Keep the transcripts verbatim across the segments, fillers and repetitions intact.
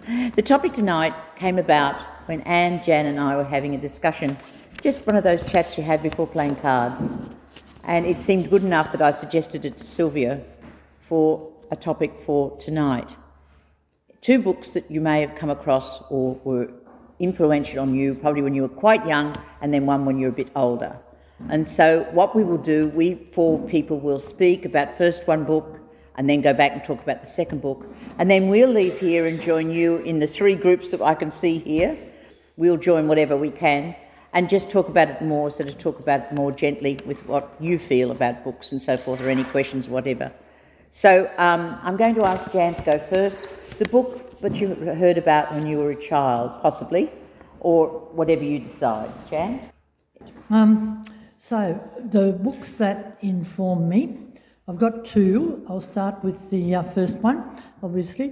The topic tonight came about when Anne, Jan and I were having a discussion, just one of those chats you have before playing cards. And it seemed good enough that I suggested it to Sylvia for a topic for tonight. Two books that you may have come across or were influential on you, probably when you were quite young, and then one when you're a bit older. And so what we will do, we four people will speak about first one book and then go back and talk about the second book. And then we'll leave here and join you in the three groups that I can see here. We'll join whatever we can and just talk about it more, sort of talk about it more gently with what you feel about books and so forth, or any questions, whatever. So um, I'm going to ask Jan to go first. The book that you heard about when you were a child, possibly, or whatever you decide. Jan? Um, so the books that inform me, I've got two. I'll start with the uh, first one, obviously.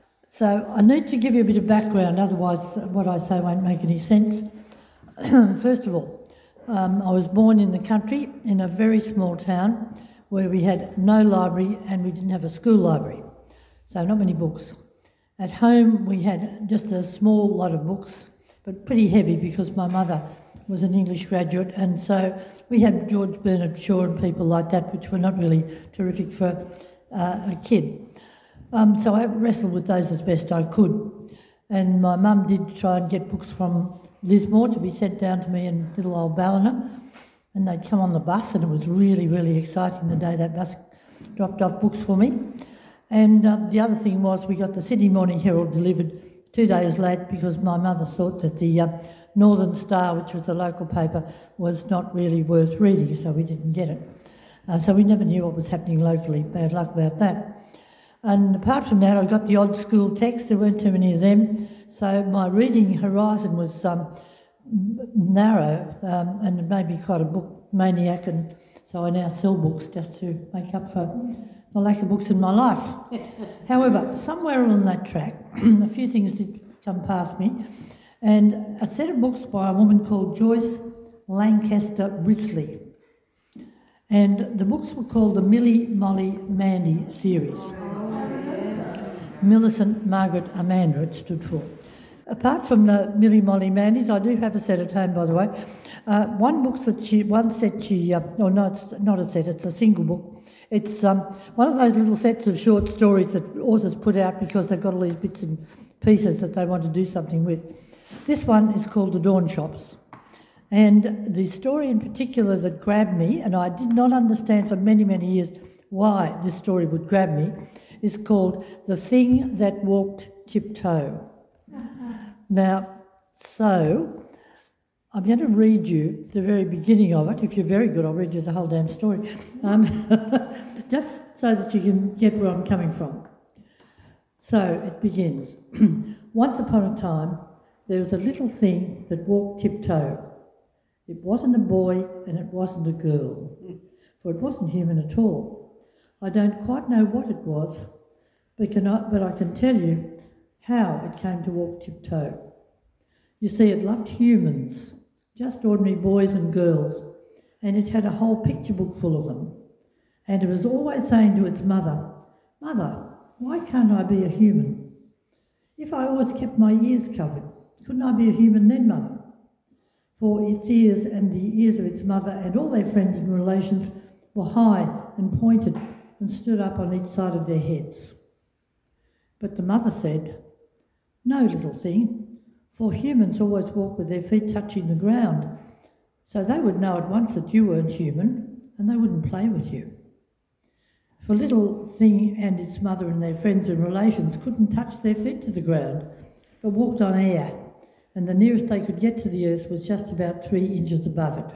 So I need to give you a bit of background, otherwise what I say won't make any sense. First of all, um, I was born in the country in a very small town where we had no library and we didn't have a school library, so not many books. At home we had just a small lot of books, but pretty heavy because my mother was an English graduate, and so we had George Bernard Shaw and people like that, which were not really terrific for uh, a kid. Um, so I wrestled with those as best I could. And my mum did try and get books from Lismore to be sent down to me in little old Ballina, and they'd come on the bus, and it was really, really exciting the day that bus dropped off books for me. And uh, the other thing was we got the Sydney Morning Herald delivered two days late because my mother thought that the uh, Northern Star, which was the local paper, was not really worth reading, so we didn't get it. Uh, so we never knew what was happening locally. Bad luck about that. And apart from that, I got the odd school text. There weren't too many of them, so my reading horizon was um, narrow, um, and it made me quite a book maniac, and so I now sell books just to make up for the lack of books in my life. However, somewhere along that track, a few things did come past me, and a set of books by a woman called Joyce Lancaster Risley. And the books were called the Millie, Molly, Mandy series. Millicent, Margaret, Amanda it stood for. Apart from the Millie, Molly, Mandys, I do have a set at home, by the way. Uh, one book that she, one set she, uh, oh no, it's not a set, it's a single book. It's um, one of those little sets of short stories that authors put out because they've got all these bits and pieces that they want to do something with. This one is called The Dawn Shops. And the story in particular that grabbed me, and I did not understand for many, many years why this story would grab me, is called The Thing That Walked Tiptoe. Now, so, I'm going to read you the very beginning of it. If you're very good, I'll read you the whole damn story. Um, just so that you can get where I'm coming from. So, it begins. Once upon a time, there was a little thing that walked tiptoe. It wasn't a boy and it wasn't a girl, for it wasn't human at all. I don't quite know what it was, but, can I, but I can tell you how it came to walk tiptoe. You see, it loved humans, just ordinary boys and girls, and it had a whole picture book full of them. And it was always saying to its mother, "Mother, why can't I be a human? If I always kept my ears covered, couldn't I be a human then, Mother?" For its ears and the ears of its mother and all their friends and relations were high and pointed and stood up on each side of their heads. But the mother said, "No, little thing, for humans always walk with their feet touching the ground, so they would know at once that you weren't human and they wouldn't play with you." For little thing and its mother and their friends and relations couldn't touch their feet to the ground, but walked on air, and the nearest they could get to the earth was just about three inches above it.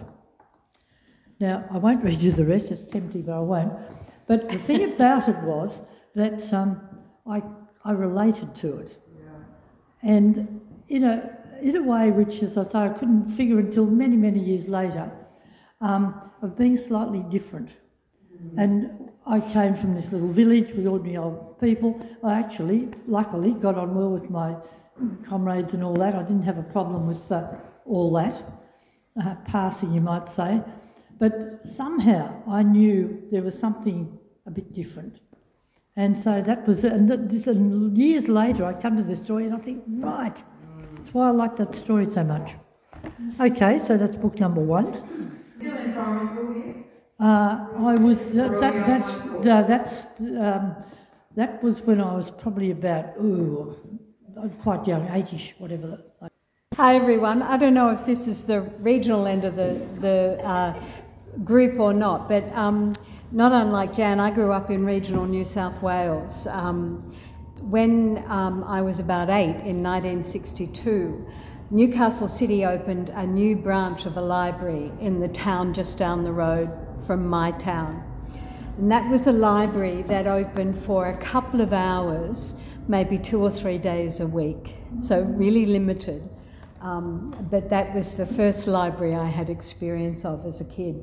Now, I won't read you the rest, it's tempting, but I won't. But the thing about it was that um, I, I related to it. Yeah. And in a, in a way which, as I say, I couldn't figure until many, many years later, um, of being slightly different. Mm-hmm. And I came from this little village with ordinary old people. I actually, luckily, got on well with my comrades and all that. I didn't have a problem with uh, all that, uh, passing you might say, but somehow I knew there was something a bit different. And so that was, and this, and years later I come to this story and I think, right, that's why I like that story so much. Okay, so that's book number one. Still in primary school yet? Uh, I was, that, Or that, early that's, high school? uh, that's, um, that was when I was probably about, ooh, quite young, eightish, whatever. Hi everyone. I don't know if this is the regional end of the, the uh, group or not, but um, not unlike Jan, I grew up in regional New South Wales. Um, when um, I was about eight in nineteen sixty-two, Newcastle City opened a new branch of a library in the town just down the road from my town. And that was a library that opened for a couple of hours, maybe two or three days a week, so really limited. Um, but that was the first library I had experience of as a kid.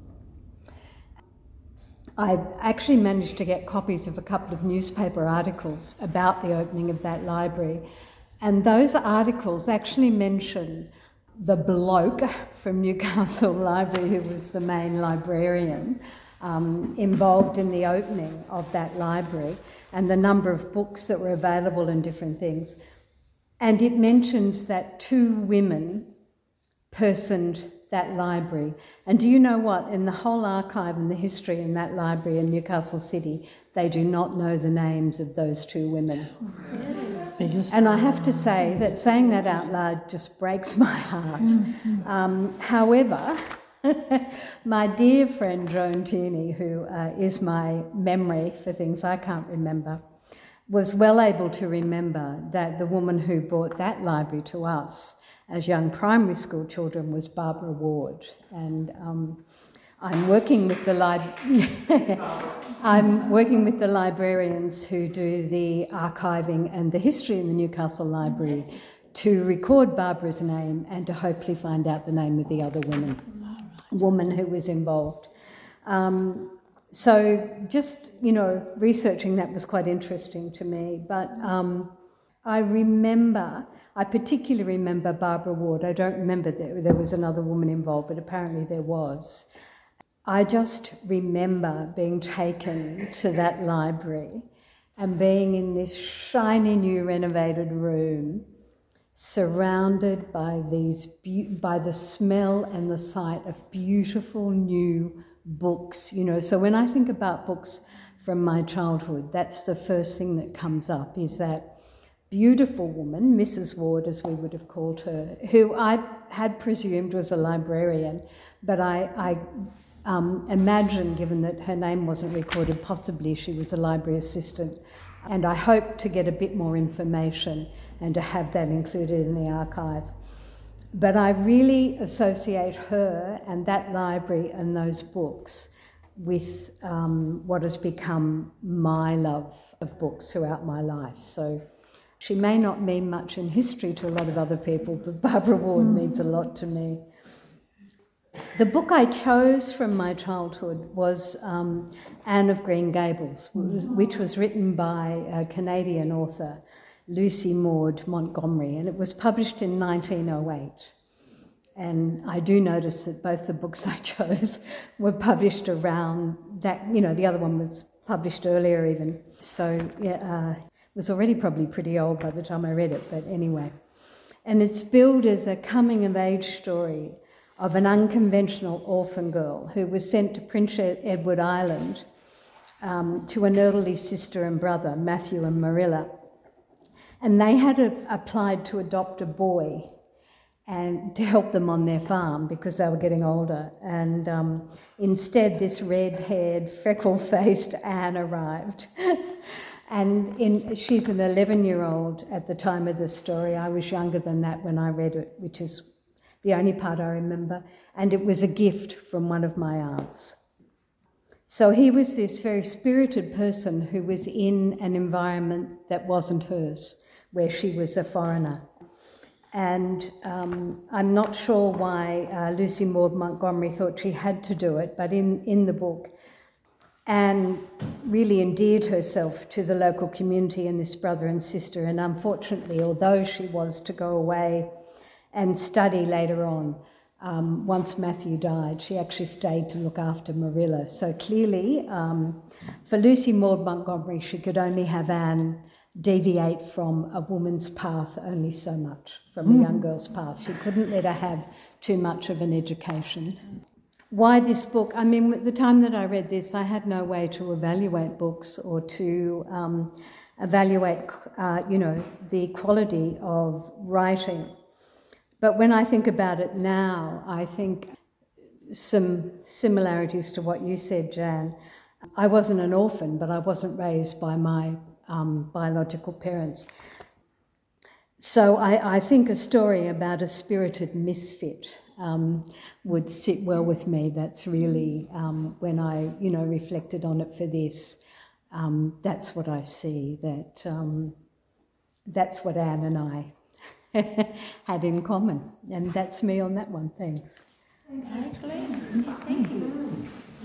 I actually managed to get copies of a couple of newspaper articles about the opening of that library, and those articles actually mention the bloke from Newcastle Library, who was the main librarian, um, involved in the opening of that library, and the number of books that were available and different things. And it mentions that two women personed that library. And do you know what? In the whole archive and the history in that library in Newcastle City, they do not know the names of those two women. Figures. And I have to say that saying that out loud just breaks my heart. Um, however, my dear friend Joan Tierney, who uh, is my memory for things I can't remember, was well able to remember that the woman who brought that library to us as young primary school children was Barbara Ward. And um, I'm working with the lib- I'm working with the librarians who do the archiving and the history in the Newcastle Library to record Barbara's name and to hopefully find out the name of the other woman, woman who was involved. Um, So just, you know, researching that was quite interesting to me. But um, I remember, I particularly remember Barbara Ward. I don't remember that there was another woman involved, but apparently there was. I just remember being taken to that library and being in this shiny new renovated room, surrounded by these, be- by the smell and the sight of beautiful new books, you know. So when I think about books from my childhood, that's the first thing that comes up, is that beautiful woman, Missus Ward as we would have called her, who I had presumed was a librarian, but I, I um, imagine, given that her name wasn't recorded, possibly she was a library assistant. And I hope to get a bit more information and to have that included in the archive. But I really associate her and that library and those books with um, what has become my love of books throughout my life. So she may not mean much in history to a lot of other people, but Barbara Ward mm. means a lot to me. The book I chose from my childhood was um, Anne of Green Gables, which was written by a Canadian author, Lucy Maud Montgomery, and it was published in nineteen oh eight. And I do notice that both the books I chose were published around that, you know, the other one was published earlier even. So yeah, uh, it was already probably pretty old by the time I read it, but anyway. And it's billed as a coming-of-age story of an unconventional orphan girl who was sent to Prince Edward Island um, to an elderly sister and brother, Matthew and Marilla. And they had a, applied to adopt a boy and to help them on their farm because they were getting older. And um, instead, this red-haired, freckle-faced Anne arrived. And in, she's an eleven-year-old at the time of the story. I was younger than that when I read it, which is the only part I remember. And it was a gift from one of my aunts. So he was this very spirited person who was in an environment that wasn't hers, where she was a foreigner. And um, I'm not sure why uh, Lucy Maud Montgomery thought she had to do it, but in, in the book, Anne really endeared herself to the local community and this brother and sister. And unfortunately, although she was to go away and study later on, um, once Matthew died, she actually stayed to look after Marilla. So clearly, um, for Lucy Maud Montgomery, she could only have Anne deviate from a woman's path only so much, from a young girl's path. She couldn't let her have too much of an education. Why this book? I mean, at the time that I read this, I had no way to evaluate books or to um, evaluate, uh, you know, the quality of writing. But when I think about it now, I think some similarities to what you said, Jan. I wasn't an orphan, but I wasn't raised by my um, biological parents. So I, I think a story about a spirited misfit um, would sit well with me. That's really, um, when I, you know, reflected on it for this, um, that's what I see, that um, that's what Anne and I had in common. And that's me on that one. Thanks. Thank you.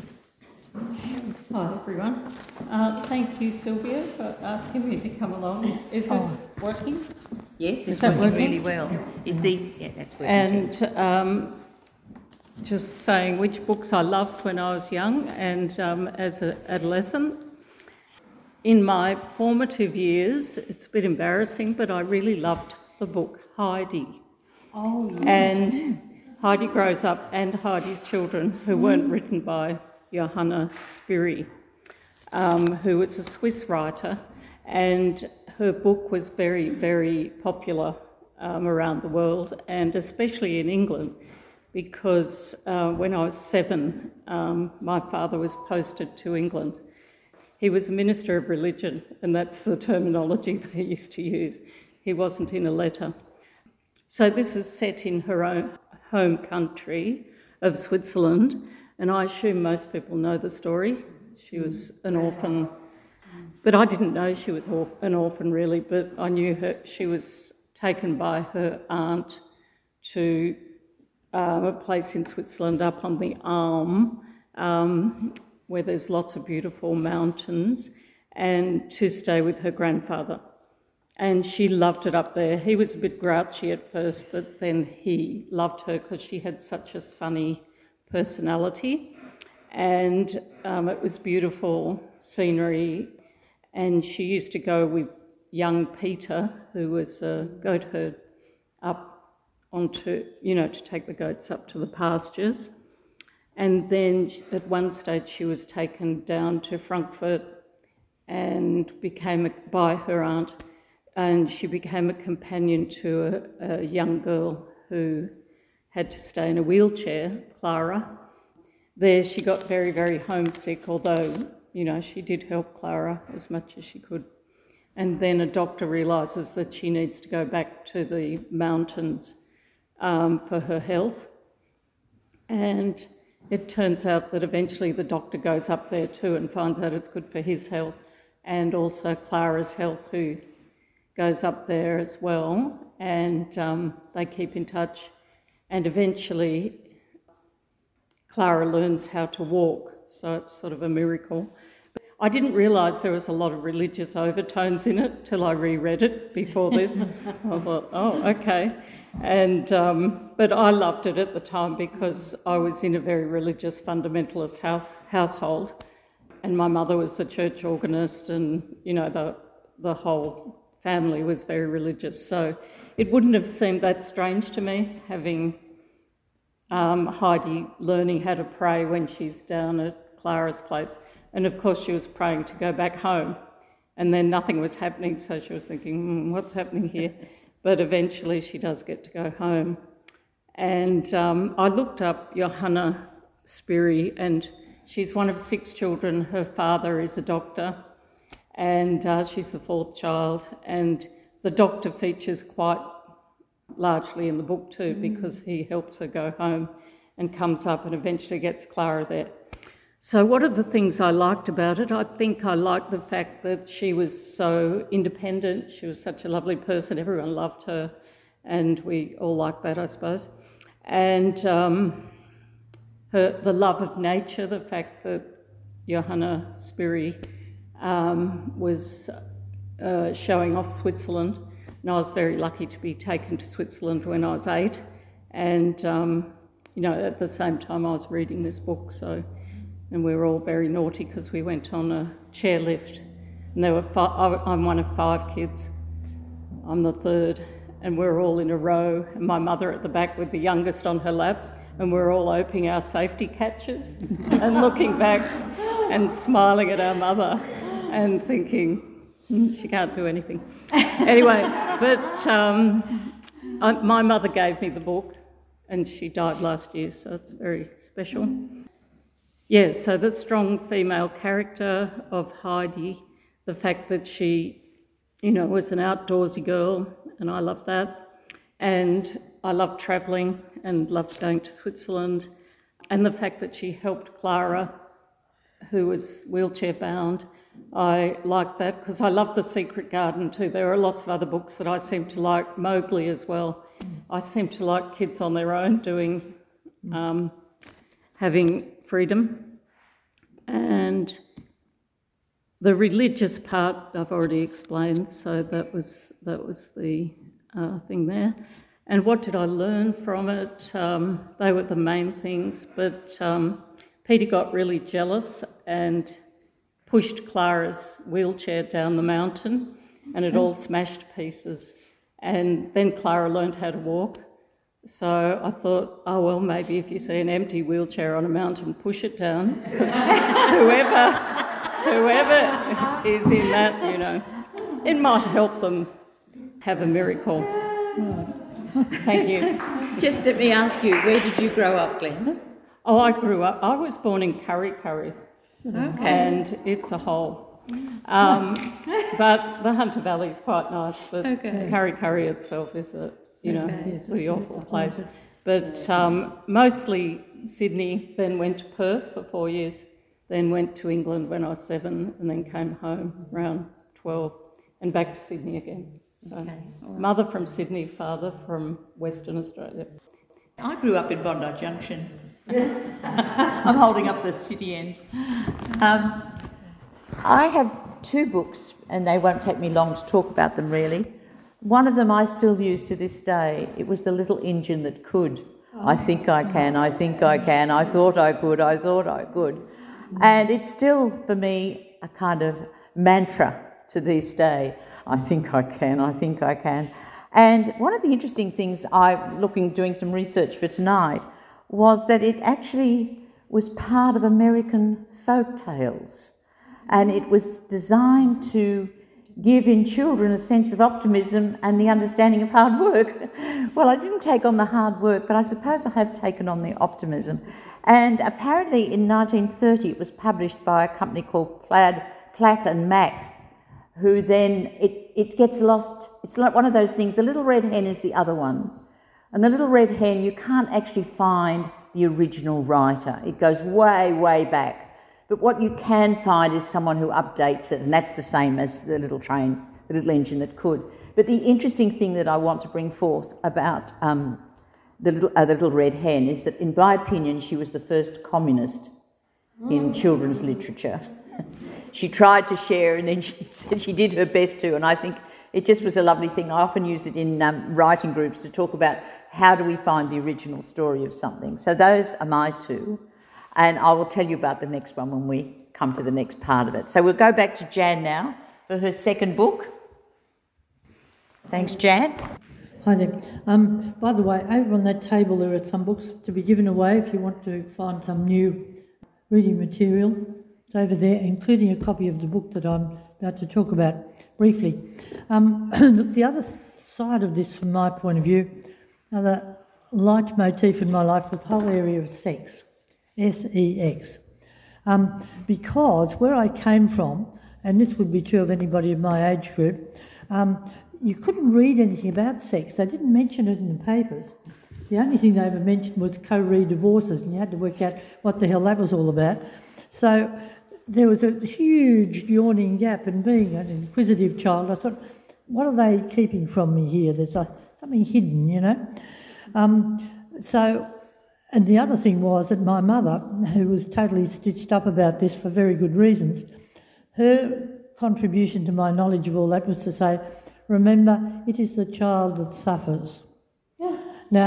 Hi everyone. Uh, thank you, Sylvia, for asking me to come along. Is this Oh. working? Yes, it's that working working? really well. Is the yeah, that's working. And um, just saying which books I loved when I was young and um, as an adolescent. In my formative years, it's a bit embarrassing, but I really loved the book Heidi. Oh, yes. And Heidi Grows Up and Heidi's Children, who weren't written by Johanna Spyri, um, who was a Swiss writer, and her book was very, very popular um, around the world, and especially in England, because uh, when I was seven, um, my father was posted to England. He was a minister of religion, and that's the terminology they used to use. He wasn't in a letter. So this is set in her own home country of Switzerland, and I assume most people know the story. She was an orphan, but I didn't know she was orph- an orphan really, but I knew her. She was taken by her aunt to uh, a place in Switzerland up on the Alm, um, where there's lots of beautiful mountains, and to stay with her grandfather. And she loved it up there. He was a bit grouchy at first, but then he loved her because she had such a sunny personality. And um, it was beautiful scenery. And she used to go with young Peter, who was a goat herd, up onto, you know, to take the goats up to the pastures. And then at one stage she was taken down to Frankfurt and became a, by her aunt, and she became a companion to a, a young girl who had to stay in a wheelchair, Clara. There she got very, very homesick, although, you know, she did help Clara as much as she could. And then a doctor realises that she needs to go back to the mountains um, for her health. And it turns out that eventually the doctor goes up there too and finds out it's good for his health, and also Clara's health, who goes up there as well, and um, they keep in touch. And eventually Clara learns how to walk, so it's sort of a miracle. I didn't realise there was a lot of religious overtones in it till I reread it before this. I thought, oh, okay. And um, but I loved it at the time because I was in a very religious fundamentalist house, household, and my mother was a church organist, and you know the the whole family was very religious. So it wouldn't have seemed that strange to me having um, Heidi learning how to pray when she's down at Clara's place, and of course she was praying to go back home, and then nothing was happening, so she was thinking, hmm, what's happening here? But eventually she does get to go home. And um, I looked up Johanna Spyri, and she's one of six children. Her father is a doctor, and uh, she's the fourth child. And the doctor features quite largely in the book too, mm. because he helps her go home and comes up and eventually gets Clara there. So what are the things I liked about it? I think I liked the fact that she was so independent. She was such a lovely person. Everyone loved her, and we all liked that, I suppose. And um, her, the love of nature, the fact that Johanna Spyri um, was uh, showing off Switzerland. And I was very lucky to be taken to Switzerland when I was eight. And um, you know, at the same time I was reading this book, so, and we were all very naughty because we went on a chairlift, and there were five, I'm one of five kids, I'm the third, and we're all in a row, and my mother at the back with the youngest on her lap, and we're all opening our safety catches and looking back and smiling at our mother and thinking, mm, she can't do anything. Anyway, but um, I, my mother gave me the book, and she died last year, so it's very special. Yeah, so the strong female character of Heidi, the fact that she, you know, was an outdoorsy girl, and I love that. And I loved travelling and loved going to Switzerland. And the fact that she helped Clara, who was wheelchair bound, I liked that because I love The Secret Garden too. There are lots of other books that I seem to like, Mowgli as well. I seem to like kids on their own doing, um, having freedom. And the religious part I've already explained, so that was that was the uh, thing there. And what did I learn from it? Um, they were the main things, but um, Peter got really jealous and pushed Clara's wheelchair down the mountain, and it all smashed to pieces. And then Clara learned how to walk. So I thought, oh, well, maybe if you see an empty wheelchair on a mountain, push it down, because whoever, whoever is in that, you know, it might help them have a miracle. Thank you. Just let me ask you, where did you grow up, Glenda? Oh, I grew up, I was born in Kurri Kurri, Okay. and it's a hole. Um, but the Hunter Valley is quite nice, but Okay. Kurri Kurri itself is a, you know, Okay. it's a pretty awful place. But um, mostly Sydney, then went to Perth for four years, then went to England when I was seven, and then came home around twelve, and back to Sydney again. So, Okay, all right. mother from Sydney, father from Western Australia. I grew up in Bondi Junction. I'm holding up the city end. Um, I have two books, and they won't take me long to talk about them really. One of them I still use to this day. It was The Little Engine That Could. I think I can, I think I can, I thought I could, I thought I could. And it's still, for me, a kind of mantra to this day. I think I can, I think I can. And one of the interesting things I, looking, doing some research for tonight, was that it actually was part of American folk tales. And it was designed to give in children a sense of optimism and the understanding of hard work. Well, I didn't take on the hard work, but I suppose I have taken on the optimism. And apparently in nineteen thirty it was published by a company called Plaid, Platt and Mack, who then, it, it gets lost. It's like one of those things, the little red hen is the other one. And the little red hen, you can't actually find the original writer. It goes way, way back. But what you can find is someone who updates it, and that's the same as the little train, the little engine that could. But the interesting thing that I want to bring forth about um, the, little, uh, the little red hen is that, in my opinion, she was the first communist in children's literature. She tried to share, and then she said she did her best to, and I think it just was a lovely thing. I often use it in um, writing groups to talk about how do we find the original story of something. So those are my two. And I will tell you about the next one when we come to the next part of it. So we'll go back to Jan now for her second book. Thanks, Jan. Hi there. Um, by the way, over on that table there are some books to be given away if you want to find some new reading material. It's over there, including a copy of the book that I'm about to talk about briefly. Um, the other side of this, from my point of view, another leitmotif in my life was the whole area of sex. S E X. Um, because where I came from, and this would be true of anybody in my age group, um, you couldn't read anything about sex. They didn't mention it in the papers. The only thing they ever mentioned was co-re divorces, and you had to work out what the hell that was all about. So there was a huge yawning gap, and being an inquisitive child, I thought, what are they keeping from me here? There's a, something hidden, you know. Um, so... And the other thing was that my mother, who was totally stitched up about this for very good reasons, her contribution to my knowledge of all that was to say, remember, it is the child that suffers. Yeah. Now,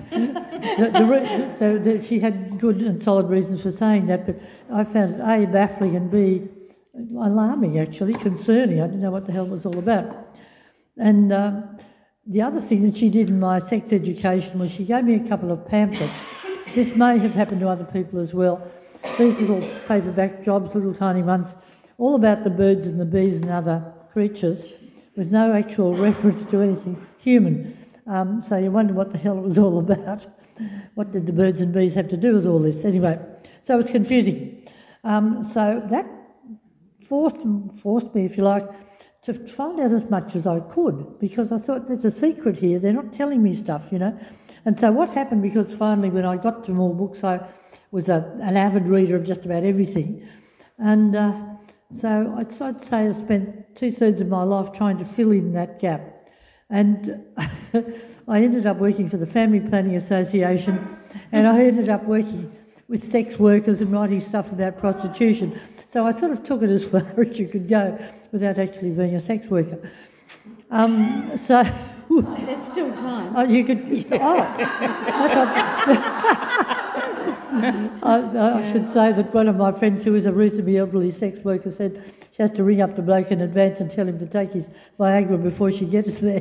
the, the, re- the, the, she had good and solid reasons for saying that, but I found it A, baffling, and B, alarming actually, concerning. I didn't know what the hell it was all about. And um, the other thing that she did in my sex education was she gave me a couple of pamphlets. This may have happened to other people as well. These little paperback jobs, little tiny ones, all about the birds and the bees and other creatures, with no actual reference to anything human. Um, so you wonder what the hell it was all about. What did the birds and bees have to do with all this? Anyway, so it's confusing. Um, so that forced, forced me, if you like, to find out as much as I could, because I thought there's a secret here. They're not telling me stuff, you know. And so what happened, because finally when I got to more books, I was a, an avid reader of just about everything. And uh, so I'd, I'd say I spent two-thirds of my life trying to fill in that gap. And I ended up working for the Family Planning Association, and I ended up working with sex workers and writing stuff about prostitution. So I sort of took it as far as you could go without actually being a sex worker. Um, so There's still time. oh, you could. Oh, I thought. I, I should say that one of my friends who is a reasonably elderly sex worker said she has to ring up the bloke in advance and tell him to take his Viagra before she gets there.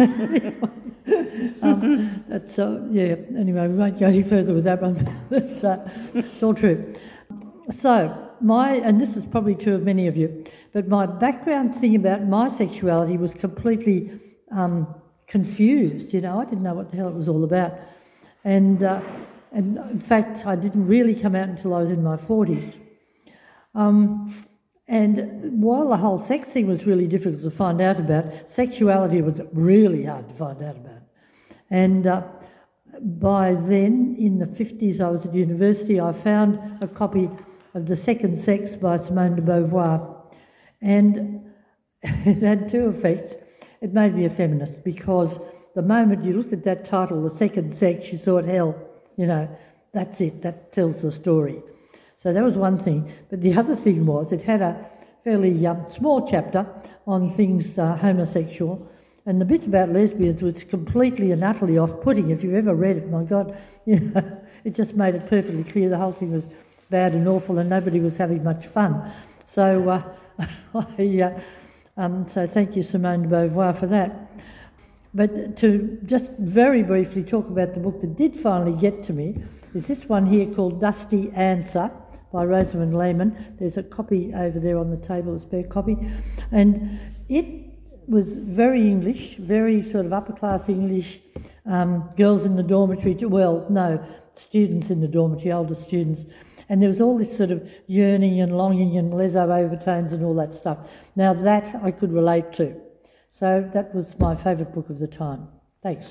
um, that's uh, yeah. Anyway, we won't go any further with that one. It's, uh, it's all true. So my, and this is probably true of many of you, but my background thing about my sexuality was completely um, confused. You know, I didn't know what the hell it was all about, and. Uh, And in fact, I didn't really come out until I was in my forties. Um, and while the whole sex thing was really difficult to find out about, sexuality was really hard to find out about. And uh, by then, in the fifties, I was at university, I found a copy of The Second Sex by Simone de Beauvoir. And it had two effects. It made me a feminist, because the moment you looked at that title, The Second Sex, you thought, hell, you know, that's it, that tells the story. So that was one thing. But the other thing was it had a fairly um, small chapter on things uh, homosexual, and the bit about lesbians was completely and utterly off-putting. If you've ever read it, my God, you know, it just made it perfectly clear the whole thing was bad and awful and nobody was having much fun. So, uh, I, uh, um, so thank you, Simone de Beauvoir, for that. But to just very briefly talk about the book that did finally get to me is this one here called Dusty Answer by Rosamund Lehmann. There's a copy over there on the table, a spare copy. And it was very English, very sort of upper-class English, um, girls in the dormitory, well, no, students in the dormitory, older students. And there was all this sort of yearning and longing and leso overtones and all that stuff. Now that I could relate to. So that was my favourite book of the time. Thanks.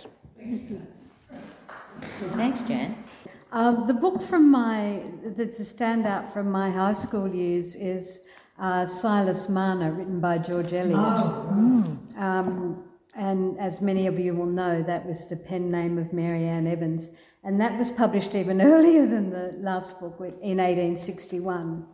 Thanks, Jan. Um, the book from my that's a standout from my high school years is uh, Silas Marner, written by George Eliot. Oh. Mm. Um, and as many of you will know, that was the pen name of Mary Ann Evans, and that was published even earlier than the last book, in eighteen sixty-one.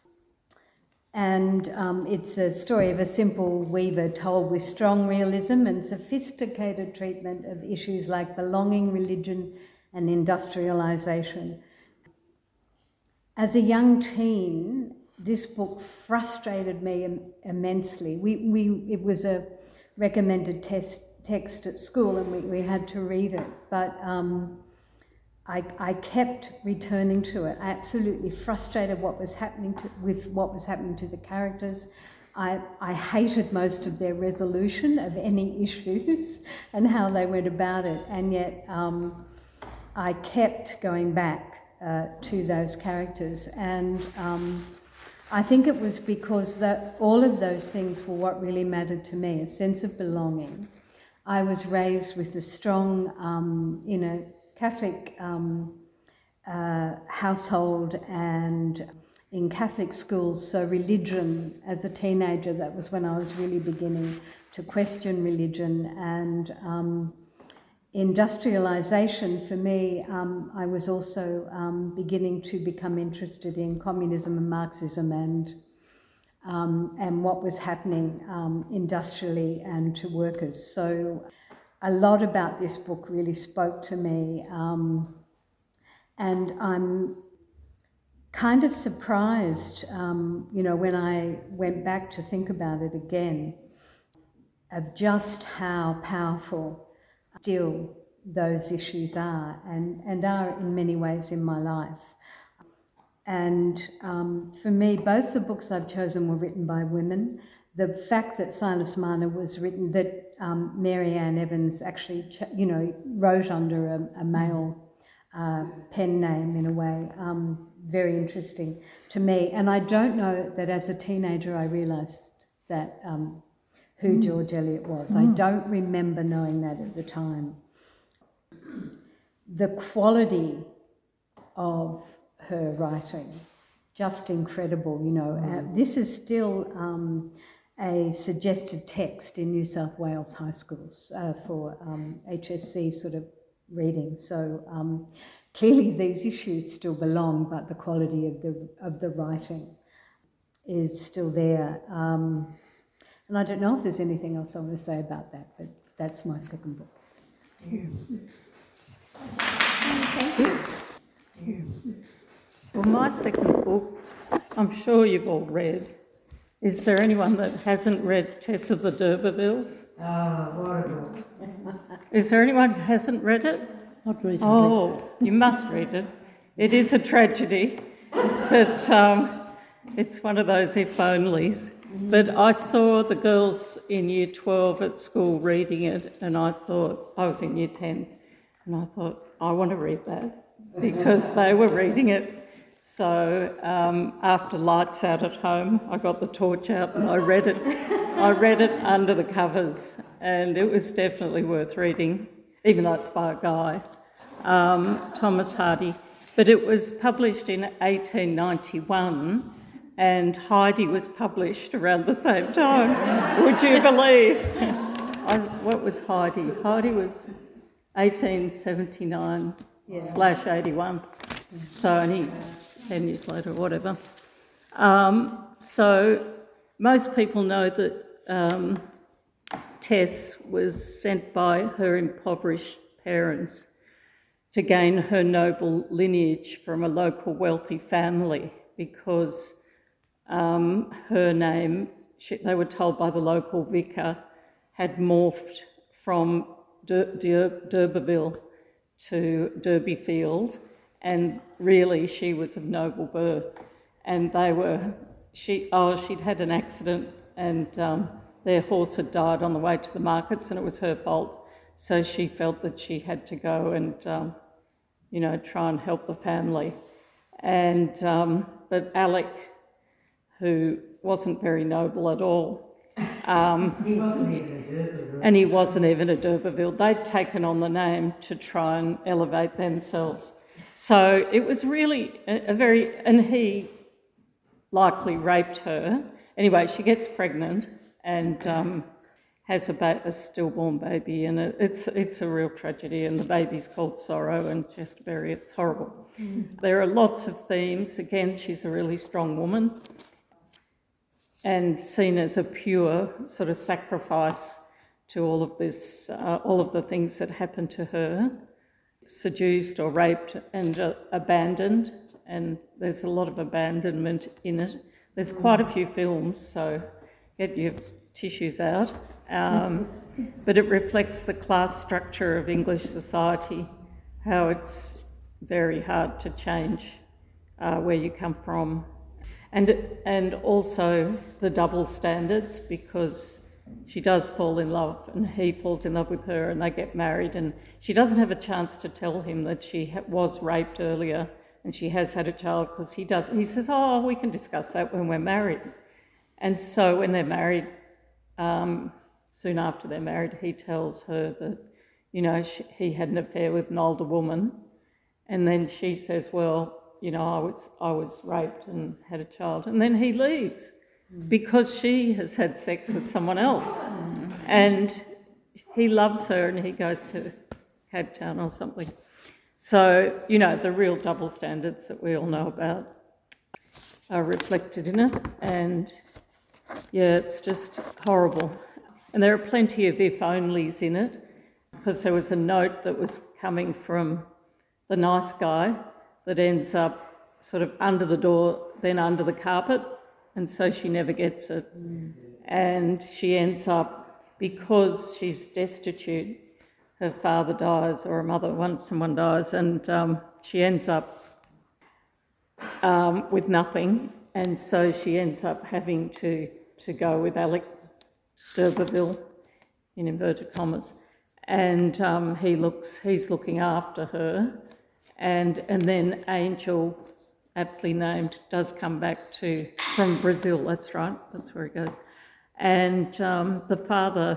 And um, it's a story of a simple weaver told with strong realism and sophisticated treatment of issues like belonging, religion, and industrialisation. As a young teen, this book frustrated me im- immensely. We, we, it was a recommended test, text at school, and we, we had to read it, but um, I, I kept returning to it. I absolutely frustrated what was happening to, with what was happening to the characters. I, I hated most of their resolution of any issues and how they went about it, and yet um, I kept going back uh, to those characters, and um, I think it was because that all of those things were what really mattered to me, a sense of belonging. I was raised with a strong, um, you know, Catholic um, uh, household and in Catholic schools, so religion as a teenager, that was when I was really beginning to question religion. And um, industrialisation for me, um, I was also um, beginning to become interested in communism and Marxism and um, and what was happening um, industrially and to workers. So a lot about this book really spoke to me, um, and I'm kind of surprised, um, you know, when I went back to think about it again, of just how powerful still those issues are, and, and are in many ways in my life. And um, for me, both the books I've chosen were written by women. The fact that Silas Marner was written, that um, Mary Ann Evans actually, ch- you know, wrote under a, a male uh, pen name in a way, um, very interesting to me. And I don't know that as a teenager I realised that um, who mm. George Eliot was. Mm. I don't remember knowing that at the time. The quality of her writing, just incredible, you know. Mm. Uh, this is still um, a suggested text in New South Wales high schools uh, for um, H S C sort of reading. So um, clearly these issues still belong, but the quality of the of the writing is still there. Um, and I don't know if there's anything else I want to say about that, but that's my second book. Thank you. Thank you. Thank you. Well, my second book, I'm sure you've all read. Is there anyone that hasn't read Tess of the D'Urbervilles? Ah, what a book. Is there anyone who hasn't read it? Not recently. Oh, you must read it. It is a tragedy, but um, it's one of those if-onlys. But I saw the girls in year twelve at school reading it, and I thought, I was in year ten, and I thought, I want to read that, because they were reading it. So um, after lights out at home, I got the torch out and I read it. I read it under the covers, and it was definitely worth reading, even though it's by a guy, um, Thomas Hardy. But it was published in eighteen ninety-one, and Heidi was published around the same time. Would you believe? I, what was Heidi? Heidi was eighteen seventy-nine yeah. slash eighty-one, so only ten years later or whatever. Um, so most people know that um, Tess was sent by her impoverished parents to gain her noble lineage from a local wealthy family, because um, her name, she, they were told by the local vicar, had morphed from Dur- Dur- D'Urberville to Derbyfield, and really she was of noble birth. And they were, she oh, she'd had an accident, and um, their horse had died on the way to the markets, and it was her fault. So she felt that she had to go and, um, you know, try and help the family. And um, but Alec, who wasn't very noble at all, um, he wasn't even a D'Urberville. And he wasn't even a D'Urberville. They'd taken on the name to try and elevate themselves. So it was really a, a very, and he likely raped her. Anyway, she gets pregnant and um, has a, ba- a stillborn baby, and it, it's it's a real tragedy, and the baby's called Sorrow, and just very, it's horrible. Mm. There are lots of themes. Again, she's a really strong woman and seen as a pure sort of sacrifice to all of this, uh, all of the things that happened to her. Seduced or raped and uh, abandoned, and there's a lot of abandonment in it. There's quite a few films, so get your tissues out. Um, but it reflects the class structure of English society, how it's very hard to change uh, where you come from, and and also the double standards, because she does fall in love and he falls in love with her, and they get married, and she doesn't have a chance to tell him that she ha- was raped earlier and she has had a child, because he does. He says, oh, we can discuss that when we're married. And so when they're married, um, soon after they're married, he tells her that, you know, she, he had an affair with an older woman, and then she says, well, you know, I was I was raped and had a child, and then he leaves. Because she has had sex with someone else. Mm. And he loves her, and he goes to Cape Town or something. So, you know, the real double standards that we all know about are reflected in it. And, yeah, it's just horrible. And there are plenty of if-onlys in it. because there was a note that was coming from the nice guy that ends up sort of under the door, then under the carpet, and so she never gets it. Mm. And she ends up, because she's destitute, her father dies, or her mother, once someone dies, and um, she ends up um, with nothing, and so she ends up having to, to go with Alec d'Urberville, in inverted commas, and um, he looks, he's looking after her, and and then Angel, aptly named, does come back to from Brazil. That's right, that's where he goes, and um, the father.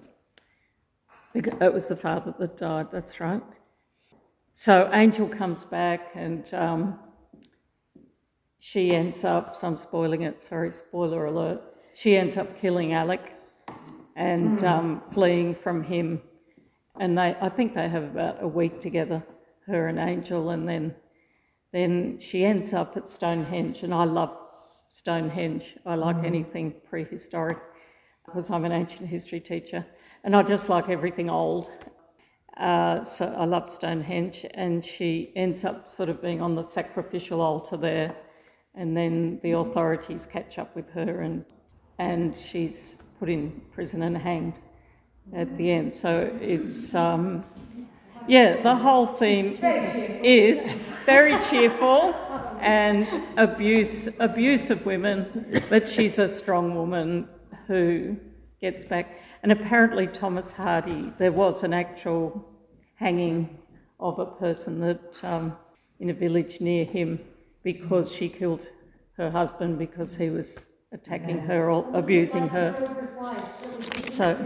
It was the father that died. That's right. So Angel comes back, and um, she ends up. So I'm spoiling it. Sorry, spoiler alert. She ends up killing Alec and mm. um, fleeing from him. And they, I think they have about a week together, her and Angel, and then then she ends up at Stonehenge. And I love Stonehenge. I like mm. anything prehistoric because I'm an ancient history teacher, and I just like everything old. Uh, so I love Stonehenge, and she ends up sort of being on the sacrificial altar there, and then the authorities catch up with her, and and she's put in prison and hanged at the end. So it's, um, yeah, the whole theme is very cheerful and abuse, abuse of women, but she's a strong woman who gets back. And apparently Thomas Hardy, there was an actual hanging of a person that um, in a village near him, because she killed her husband because he was attacking her or abusing her. So,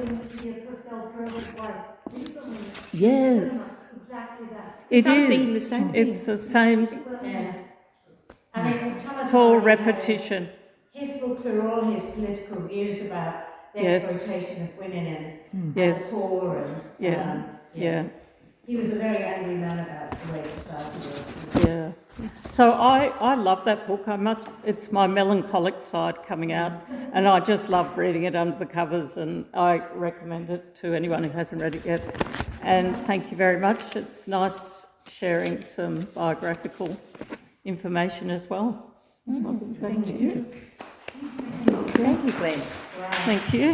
yes, it is. The same it's the same. Yeah. I mean, it's all repetition. His books are all his political views about the yes. exploitation of women and, yes. and the poor. And, yeah. Um, yeah. yeah. He was a very angry man about the way society works. Yeah. So I, I love that book. I must. It's my melancholic side coming out, and I just love reading it under the covers, and I recommend it to anyone who hasn't read it yet. And thank you very much. It's nice sharing some biographical information as well. Mm-hmm. Thank you. Thank you, Glenn. Thank you.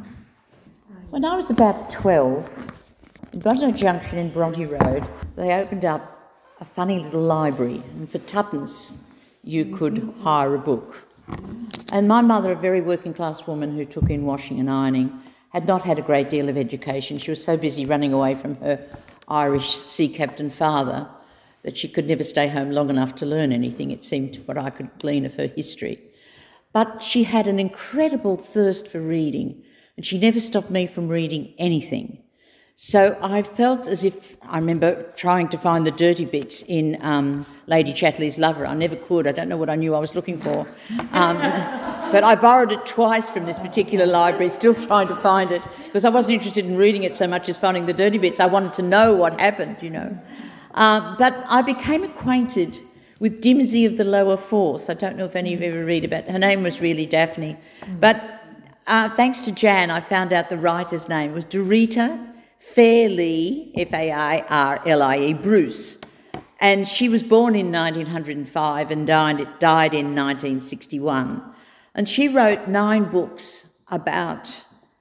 When I was about twelve, in Bronte Junction in Bronte Road, they opened up a funny little library, and for twopence you could hire a book. And my mother, a very working class woman who took in washing and ironing, had not had a great deal of education. She was so busy running away from her Irish sea captain father that she could never stay home long enough to learn anything, it seemed, what I could glean of her history. But she had an incredible thirst for reading, and she never stopped me from reading anything. So I felt as if, I remember trying to find the dirty bits in um, Lady Chatterley's Lover. I never could. I don't know what I knew I was looking for. Um, but I borrowed it twice from this particular library, still trying to find it, because I wasn't interested in reading it so much as finding the dirty bits. I wanted to know what happened, you know. Uh, but I became acquainted with Dimsey of the Lower Force. I don't know if any of you ever read about it. Her name was really Daphne. But uh, thanks to Jan, I found out the writer's name. It was Dorita Fairlie, F A I R L I E, Bruce. And she was born in nineteen oh five and died, died in nineteen sixty-one. And she wrote nine books about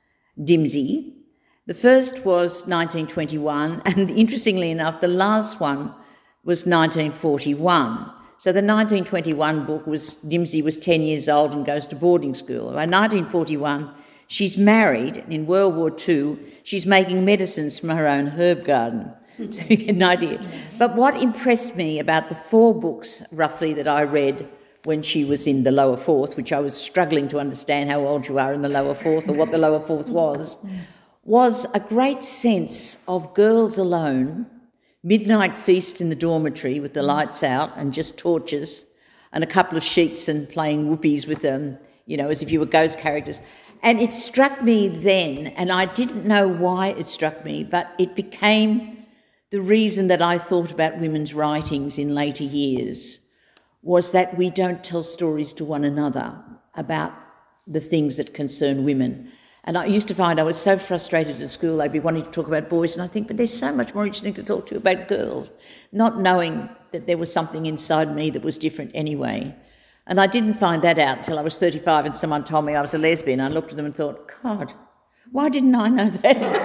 Dimsey. The first was nineteen twenty-one, and interestingly enough, the last one was nineteen forty-one. So the nineteen twenty-one book was, Dimsey was ten years old and goes to boarding school. By nineteen forty-one, she's married. In World War Two, she's making medicines from her own herb garden. So you get an idea. But what impressed me about the four books, roughly, that I read when she was in the lower fourth, which I was struggling to understand how old you are in the lower fourth or what the lower fourth was, was a great sense of girls alone, midnight feast in the dormitory with the lights out and just torches and a couple of sheets and playing whoopies with them, you know, as if you were ghost characters. And it struck me then, and I didn't know why it struck me, but it became the reason that I thought about women's writings in later years, was that we don't tell stories to one another about the things that concern women. And I used to find I was so frustrated at school, they'd be wanting to talk about boys, and I think, but there's so much more interesting to talk to about girls, not knowing that there was something inside me that was different anyway. And I didn't find that out until I was thirty-five and someone told me I was a lesbian. I looked at them and thought, God, why didn't I know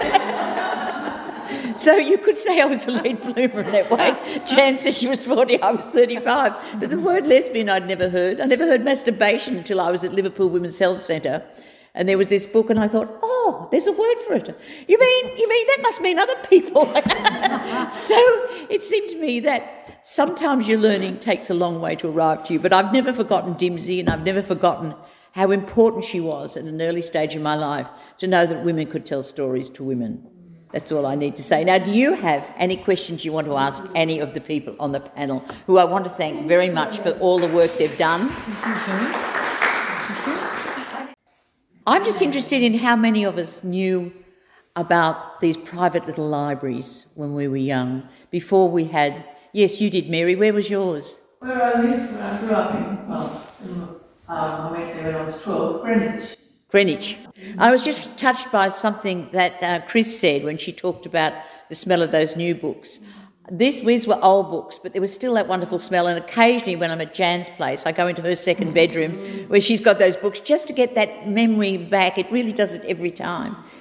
that? So you could say I was a late bloomer in that way. Jan says she was forty, I was thirty-five. But the word lesbian I'd never heard. I never heard masturbation until I was at Liverpool Women's Health Centre. And there was this book and I thought, oh, there's a word for it. You mean, you mean that must mean other people. So it seemed to me that sometimes your learning takes a long way to arrive to you. But I've never forgotten Dimsey, and I've never forgotten how important she was at an early stage in my life to know that women could tell stories to women. That's all I need to say. Now, do you have any questions you want to ask any of the people on the panel, who I want to thank very much for all the work they've done? I'm just interested in how many of us knew about these private little libraries when we were young, before we had... Yes, you did, Mary. Where was yours? Where I lived when I grew up in, well, in, um, I went there when I was twelve, Greenwich. Greenwich. I was just touched by something that uh, Chris said when she talked about the smell of those new books. These, these were old books, but there was still that wonderful smell, and occasionally when I'm at Jan's place, I go into her second bedroom where she's got those books just to get that memory back. It really does it every time.